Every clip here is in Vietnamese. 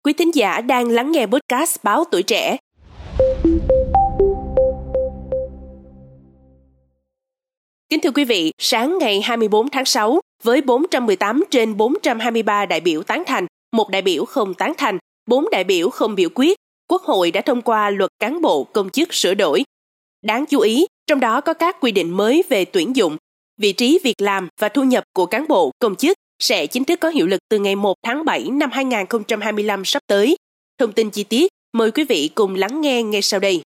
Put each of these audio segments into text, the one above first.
Quý thính giả đang lắng nghe podcast Báo Tuổi Trẻ. Kính thưa quý vị, sáng ngày 24 tháng 6, với 418 trên 423 đại biểu tán thành, 1 đại biểu không tán thành, 4 đại biểu không biểu quyết, Quốc hội đã thông qua Luật Cán bộ Công chức sửa đổi. Đáng chú ý, trong đó có các quy định mới về tuyển dụng, vị trí việc làm và thu nhập của cán bộ công chức sẽ chính thức có hiệu lực từ ngày 1 tháng 7 năm 2025 sắp tới. Thông tin chi tiết, mời quý vị cùng lắng nghe ngay sau đây.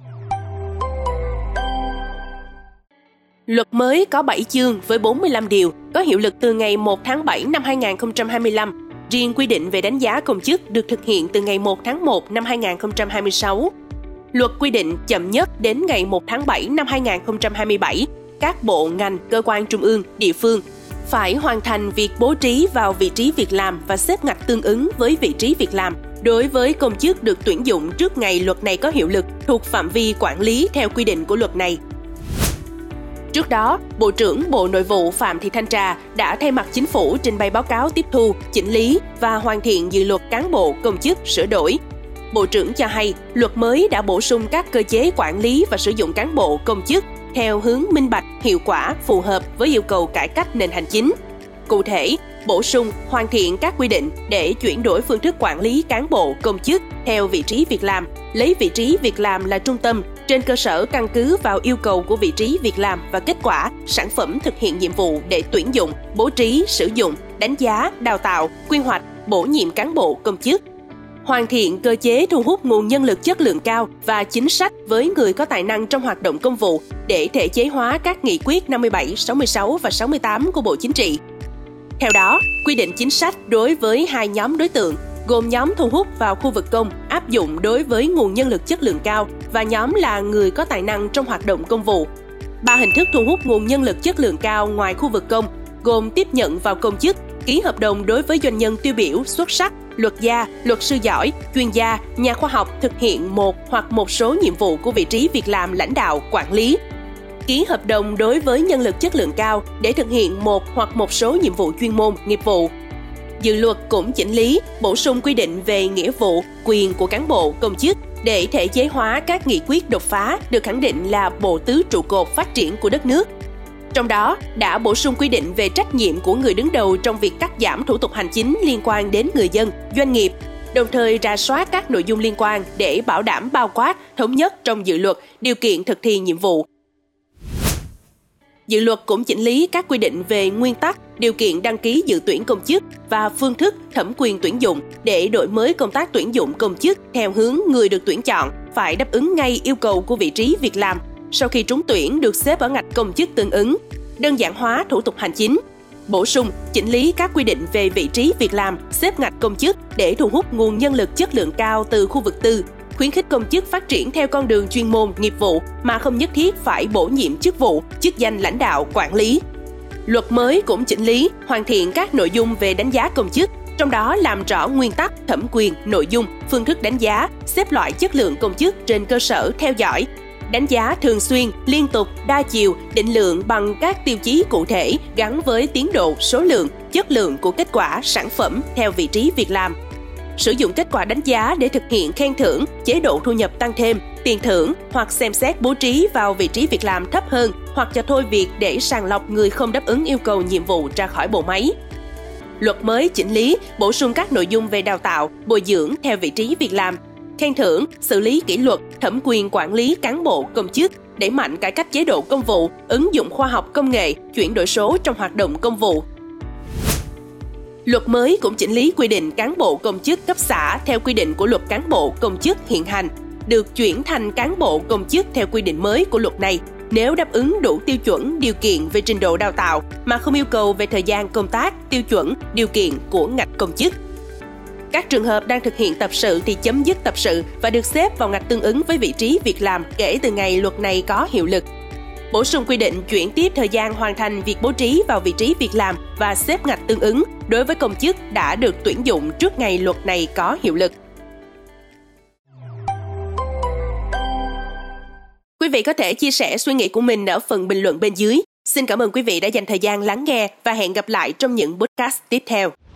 Luật mới có 7 chương với 45 điều, có hiệu lực từ ngày 1 tháng 7 năm 2025. Riêng quy định về đánh giá công chức được thực hiện từ ngày 1 tháng 1 năm 2026. Luật quy định chậm nhất đến ngày 1 tháng 7 năm 2027, các bộ, ngành, cơ quan trung ương, địa phương phải hoàn thành việc bố trí vào vị trí việc làm và xếp ngạch tương ứng với vị trí việc làm đối với công chức được tuyển dụng trước ngày luật này có hiệu lực thuộc phạm vi quản lý theo quy định của luật này. Trước đó, Bộ trưởng Bộ Nội vụ Phạm Thị Thanh Trà đã thay mặt Chính phủ trình bày báo cáo tiếp thu, chỉnh lý và hoàn thiện dự luật cán bộ công chức sửa đổi. Bộ trưởng cho hay, luật mới đã bổ sung các cơ chế quản lý và sử dụng cán bộ công chức theo hướng minh bạch, hiệu quả, phù hợp với yêu cầu cải cách nền hành chính. Cụ thể, bổ sung, hoàn thiện các quy định để chuyển đổi phương thức quản lý cán bộ công chức theo vị trí việc làm, lấy vị trí việc làm là trung tâm, trên cơ sở căn cứ vào yêu cầu của vị trí việc làm và kết quả, sản phẩm thực hiện nhiệm vụ để tuyển dụng, bố trí, sử dụng, đánh giá, đào tạo, quy hoạch, bổ nhiệm cán bộ công chức. Hoàn thiện cơ chế thu hút nguồn nhân lực chất lượng cao và chính sách với người có tài năng trong hoạt động công vụ để thể chế hóa các nghị quyết 57, 66 và 68 của Bộ Chính trị. Theo đó, quy định chính sách đối với 2 nhóm đối tượng, gồm nhóm thu hút vào khu vực công áp dụng đối với nguồn nhân lực chất lượng cao và nhóm là người có tài năng trong hoạt động công vụ. 3 hình thức thu hút nguồn nhân lực chất lượng cao ngoài khu vực công, gồm tiếp nhận vào công chức, ký hợp đồng đối với doanh nhân tiêu biểu, xuất sắc, luật gia, luật sư giỏi, chuyên gia, nhà khoa học thực hiện một hoặc một số nhiệm vụ của vị trí việc làm lãnh đạo, quản lý. Ký hợp đồng đối với nhân lực chất lượng cao để thực hiện một hoặc một số nhiệm vụ chuyên môn, nghiệp vụ. Dự luật cũng chỉnh lý, bổ sung quy định về nghĩa vụ, quyền của cán bộ, công chức để thể chế hóa các nghị quyết đột phá được khẳng định là bộ tứ trụ cột phát triển của đất nước. Trong đó, đã bổ sung quy định về trách nhiệm của người đứng đầu trong việc cắt giảm thủ tục hành chính liên quan đến người dân, doanh nghiệp, đồng thời rà soát các nội dung liên quan để bảo đảm bao quát, thống nhất trong dự luật, điều kiện thực thi nhiệm vụ. Dự luật cũng chỉnh lý các quy định về nguyên tắc, điều kiện đăng ký dự tuyển công chức và phương thức thẩm quyền tuyển dụng để đổi mới công tác tuyển dụng công chức theo hướng người được tuyển chọn phải đáp ứng ngay yêu cầu của vị trí việc làm sau khi trúng tuyển được xếp ở ngạch công chức tương ứng, đơn giản hóa thủ tục hành chính, bổ sung, chỉnh lý các quy định về vị trí việc làm, xếp ngạch công chức để thu hút nguồn nhân lực chất lượng cao từ khu vực tư, khuyến khích công chức phát triển theo con đường chuyên môn, nghiệp vụ mà không nhất thiết phải bổ nhiệm chức vụ, chức danh lãnh đạo, quản lý. Luật mới cũng chỉnh lý, hoàn thiện các nội dung về đánh giá công chức, trong đó làm rõ nguyên tắc, thẩm quyền, nội dung, phương thức đánh giá, xếp loại chất lượng công chức trên cơ sở theo dõi, đánh giá thường xuyên, liên tục, đa chiều, định lượng bằng các tiêu chí cụ thể gắn với tiến độ, số lượng, chất lượng của kết quả, sản phẩm theo vị trí việc làm. Sử dụng kết quả đánh giá để thực hiện khen thưởng, chế độ thu nhập tăng thêm, tiền thưởng hoặc xem xét bố trí vào vị trí việc làm thấp hơn hoặc cho thôi việc để sàng lọc người không đáp ứng yêu cầu nhiệm vụ ra khỏi bộ máy. Luật mới chỉnh lý, bổ sung các nội dung về đào tạo, bồi dưỡng theo vị trí việc làm, khen thưởng, xử lý kỷ luật, thẩm quyền quản lý cán bộ công chức, đẩy mạnh cải cách chế độ công vụ, ứng dụng khoa học công nghệ, chuyển đổi số trong hoạt động công vụ. Luật mới cũng chỉnh lý quy định cán bộ công chức cấp xã theo quy định của Luật Cán bộ công chức hiện hành, được chuyển thành cán bộ công chức theo quy định mới của luật này nếu đáp ứng đủ tiêu chuẩn, điều kiện về trình độ đào tạo mà không yêu cầu về thời gian công tác, tiêu chuẩn, điều kiện của ngạch công chức. Các trường hợp đang thực hiện tập sự thì chấm dứt tập sự và được xếp vào ngạch tương ứng với vị trí việc làm kể từ ngày luật này có hiệu lực. Bổ sung quy định chuyển tiếp thời gian hoàn thành việc bố trí vào vị trí việc làm và xếp ngạch tương ứng đối với công chức đã được tuyển dụng trước ngày luật này có hiệu lực. Quý vị có thể chia sẻ suy nghĩ của mình ở phần bình luận bên dưới. Xin cảm ơn quý vị đã dành thời gian lắng nghe và hẹn gặp lại trong những podcast tiếp theo.